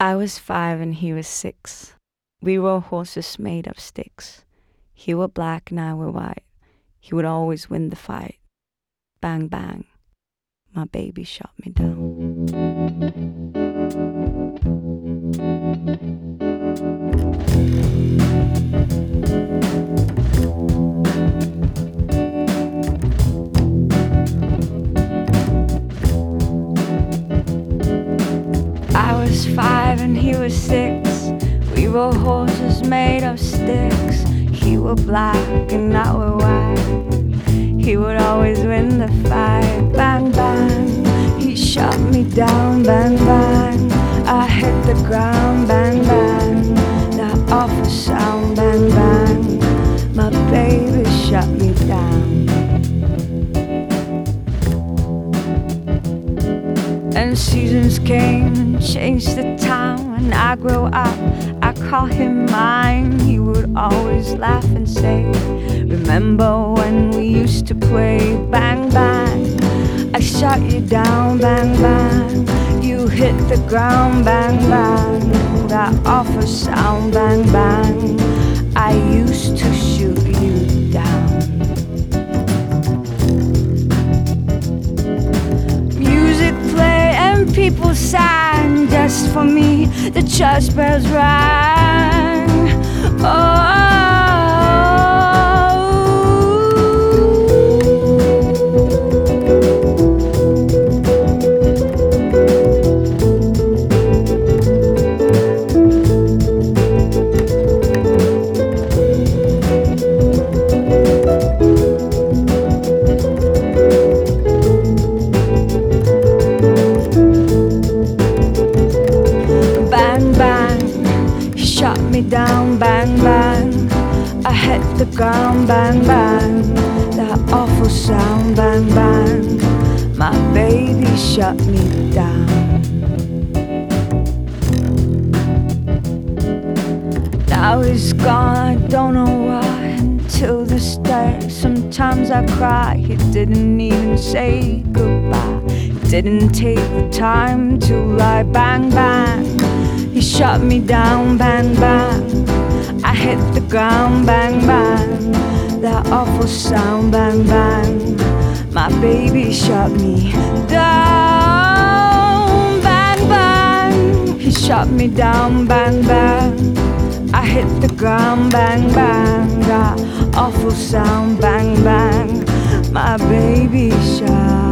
I was 5 and he was 6. We rode horses made of sticks. He were black and I were white. He would always win the fight. Bang, bang, my baby shot me down. I was 5 and he was 6. We rode horses made of sticks. He were black and I were white. He would always win the fight. Bang, bang, he shot me down. Bang, bang, I hit the ground. Bang, bang, that awful sound. Bang, bang, my baby shot me down. And seasons came and changed the town. When I grew up, I call him mine. He would always laugh and say, remember when we used to play? Bang, bang, I shot you down. Bang, bang, you hit the ground. Bang, bang, that awful sound. Bang, bang, I used to shoot you down. Music play and people sang just for me. The church bells rang. Oh, down, bang, bang, I hit the ground, bang, bang, that awful sound, bang, bang, my baby shut me down. Now he's gone, I don't know why, until this day. Sometimes I cry, he didn't even say goodbye. He didn't take the time to lie. Bang, bang, he shot me down. Bang, bang, I hit the ground. Bang, bang, that awful sound. Bang, bang, my baby shot me down. Bang, bang, he shot me down. Bang, bang, I hit the ground. Bang, bang, that awful sound. Bang, bang, my baby shot